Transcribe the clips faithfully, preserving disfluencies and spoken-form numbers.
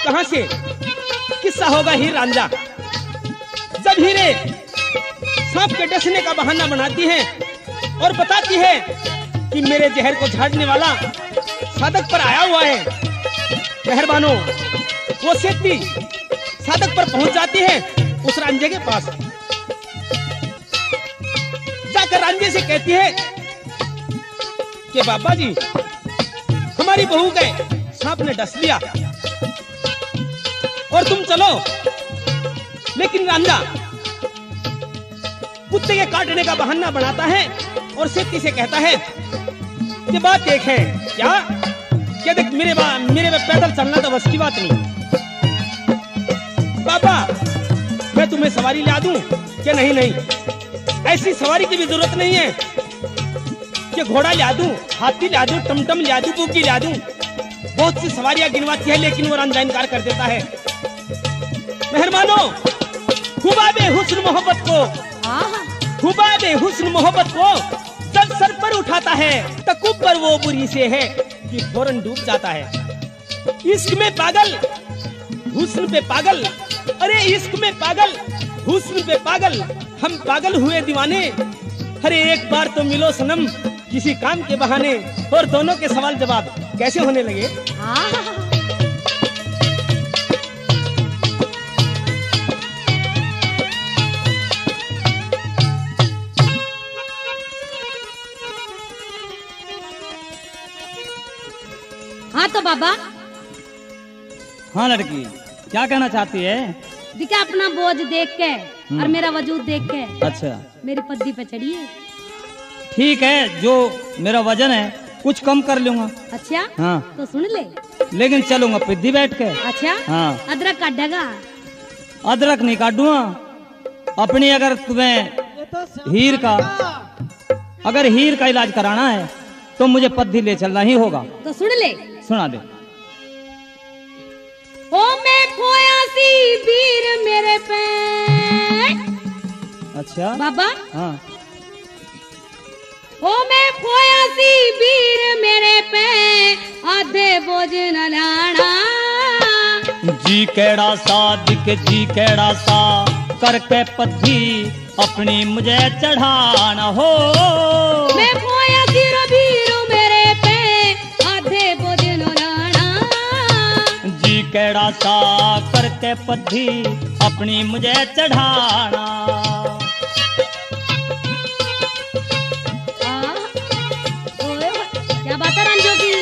कहां से? किस्सा होगा हीर रांझा। जब हीरे सांप के डसने का बहाना बनाती है और बताती है कि मेरे जहर को झाड़ने वाला साधक पर आया हुआ है, मेहरबानो वो सेती साधक पर पहुंच जाती है उस रांझे के पास। जाकर रांझे से कहती है कि बाबा जी, हमारी बहू के सांप ने डस लिया और तुम चलो। लेकिन रांझा कुत्ते के काटने का बहाना बनाता है और सेती से कहता है कि बात एक है क्या? क्या देख, मेरे बा, मेरे में पैदल चलना तो बस की बात नहीं। बाबा, मैं तुम्हें सवारी ला दूं? क्या नहीं नहीं, ऐसी सवारी की भी जरूरत नहीं है कि घोड़ा ला दूं, हाथी ला दूं, टमटम ला दूं, बुग्गी ला दूं। बहुत सी सवारियां गिनवाती है लेकिन वो रांझा इनकार कर देता है। मेहरबानो, खुबाबे हुस्न मोहब्बत को खुबाबे हुस्न मोहब्बत को जब सर पर उठाता है तकुब पर वो बुरी से है कि फौरन डूब जाता है। इश्क में पागल, हुस्न पे पागल, अरे इश्क में पागल, हुस्न पे पागल, हम पागल हुए दीवाने। अरे एक बार तो मिलो सनम किसी काम के बहाने। और दोनों के सवाल जवाब कैसे होने लगे? हाँ तो बाबा। हाँ लड़की, क्या कहना चाहती है? दिखा अपना बोझ देख के और मेरा वजूद देख के अच्छा, मेरी पद्दी पे चढ़िए। ठीक है, जो मेरा वजन है कुछ कम कर लूंगा। अच्छा हाँ, तो सुन ले। लेकिन चलूंगा पिद्दी बैठ के। अच्छा हाँ, अदरक काटेगा? अदरक नहीं काटूंगा अपनी। अगर तुम्हें हीर का अगर हीर का इलाज कराना है तो मुझे पद्दी ले चलना ही होगा। तो सुन ले। सुना दे। ओ मैं खोया सी वीर मेरे पे। अच्छा बाबा। हाँ। ओ मैं खोया सी वीर मेरे पे आधे बोझ न लाना। जी केड़ा सा दिख जी केड़ा सा करके पद्दी अपनी मुझे चढ़ाना हो। मैं खोया सी वीर मेरे पे आधे बोझ न लाना। जी केड़ा सा करके पद्दी अपनी मुझे चढ़ाना। क्या बात है रंजो की?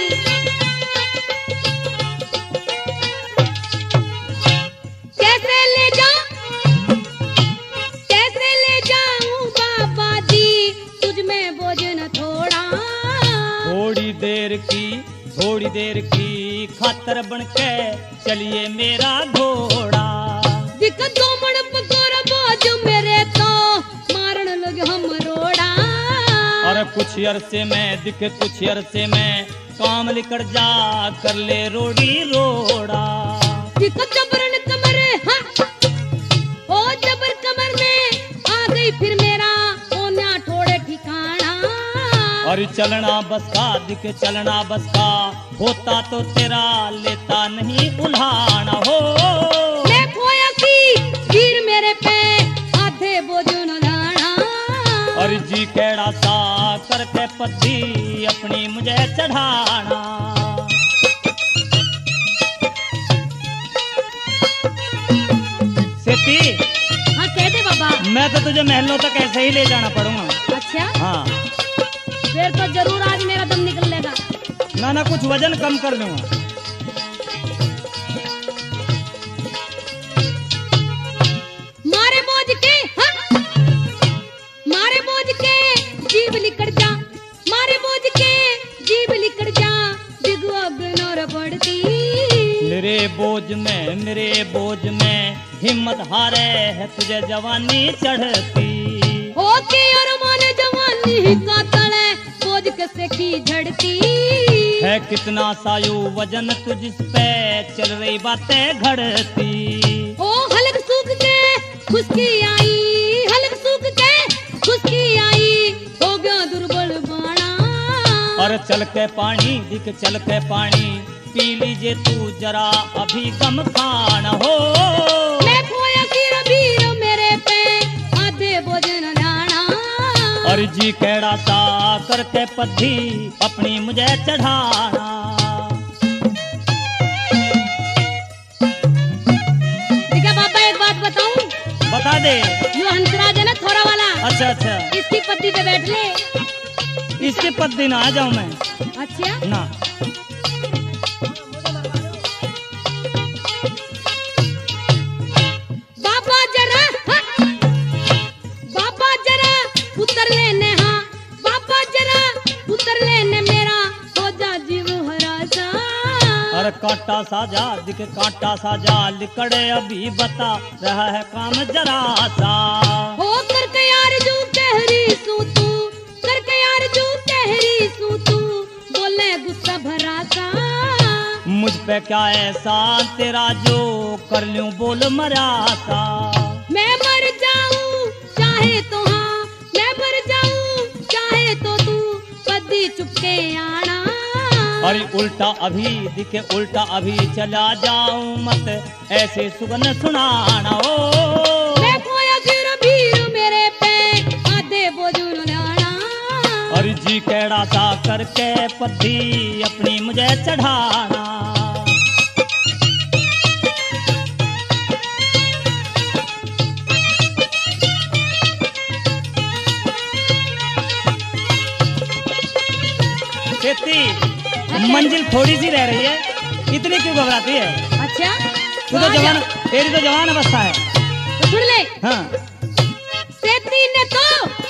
कैसे ले जाऊं कैसे ले जाऊं बाबा जी तुझ में बोझ न थोड़ा। थोड़ी देर की थोड़ी देर की खातर बनके चलिए मेरा घोड़ा। दिक्कत दो मण पकोर बोझ मेरे तो मारन लगे हम रोड़ा। और कुछ अरसे में दिखे कुछ अरसे में काम लिकड़ जा कर ले रोड़ी रोड़ा। दिक्कत जबरन कमर हाँ ओ जबर कमर में आ गई फिर मेरा ओ ना ठोड़े ठिकाना। और चलना बसका दिखे चलना बसका होता तो तेरा लेता नहीं उल्हाना हो। मैं खोया सी वीर मेरे पे आधे बोझ न लाना। और जी केड़ा सा करके पद्दी अपनी मुझे चढ़ाना। सेती, हाँ कह दे बाबा। मैं तो तुझे महलों तक ऐसे ही ले जाना पड़ूंगा। अच्छा हाँ, फिर तो जरूर आज मेरा दम निकल लेगा। ना ना कुछ वजन कम कर लूंगा। मारे बोझ के हाँ मारे बोझ के जीव लिकड़ जा। मारे बोझ के जीव लिकड़ जा दिगो अग्नोर पड़ती। मेरे बोझ में मेरे बोझ में हिम्मत हारे है तुझे जवानी चढ़ती। ओके और मान जवानी का तले बोझ कैसे की झड़ती। है कितना सायु वजन तुझ पे चल रही बातें घड़ती। ओ हलक सूख के खुशकी आई हलक सूख के खुशकी आई हो गया दुर्बल बाणा। और चल के पानी दिख चल के पानी पी लीजिए तू जरा अभी गम खान हो। मैं खोया सिर भीर मेरे पे आधे भोजन जाना। और जी केड़ा सा करके पद्धि अपनी मुझे चढ़ाना। देखा बाबा एक बात बताऊं, बता दे। यो हंसराज है ना थोड़ा वाला, अच्छा अच्छा, इसकी पत्ती पे बैठ ले। इसके पद्धि ना आ जाऊं मैं अच्छा ना। बाबा जरा हाँ। बाबा जरा उतर लेने हाँ, बाबा जरा उतर लेने मेरा हो जा जीव हरासा। और कांटा सा जा दिखे कांटा सा जा लिकड़े अभी बता रहा है काम जरा सा। हो करके यार जू कहरी सू तू, करके यार जू कहरी सू तू, बोले गुस्सा भरा सा। मुझ पे क्या ऐसा तेरा जो कर लूं बोल मरा सा। मैं मर जाऊं चाहे तो हाँ, मैं मर जाऊं चाहे तो तू पद्दी चुपके आना। अरे उल्टा अभी दिखे उल्टा अभी चला जाऊं मत ऐसे सुगन सुनाना। ओ मैं खोया गिर भीर मेरे पे आधे बोझुन लाना। और जी केड़ा सा करके पद्धि अपनी मुझे चढ़ाना। खेती मंजिल थोड़ी सी रह रही है, इतनी क्यों घबराती है? अच्छा तू तो जवान, तेरी तो जवान अवस्था है। तो सुन ले। हाँ सेती ने तो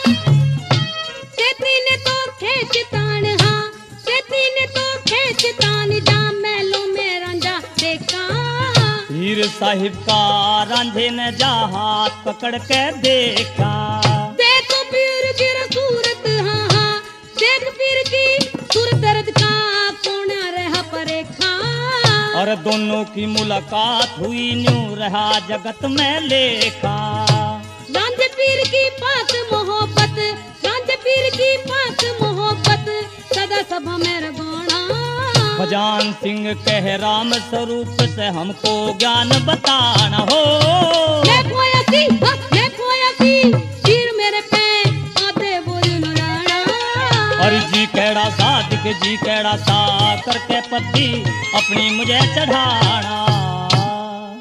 सेती ने तो खेच तान हाँ, सेती ने तो खेच तान जा मैलों में रंजा देखा। हीर साहिब का रांझे ने जा हाथ पकड़ के देखा। दे तो पीर गिर सूरत हाँ हाँ, देख पीर की सुर दर्द का कौन रहा परेखा। और दोनों की मुलाकात हुई न्यू रहा जगत में लेखा। रांझे पीर की पाक मोहब्बत, रांझे पीर की पाक मोहब्बत सदा सभा में रगोना। भजान सिंह कह राम स्वरूप से हमको ज्ञान बताना हो। मैं खोया सी हाँ, मैं खोया सी पीर मेरे पे आधे बोझुन लाना। और जी केड़ा सा दिख जी केड़ा सा करके पद्धि अपनी मुझे चढ़ाना।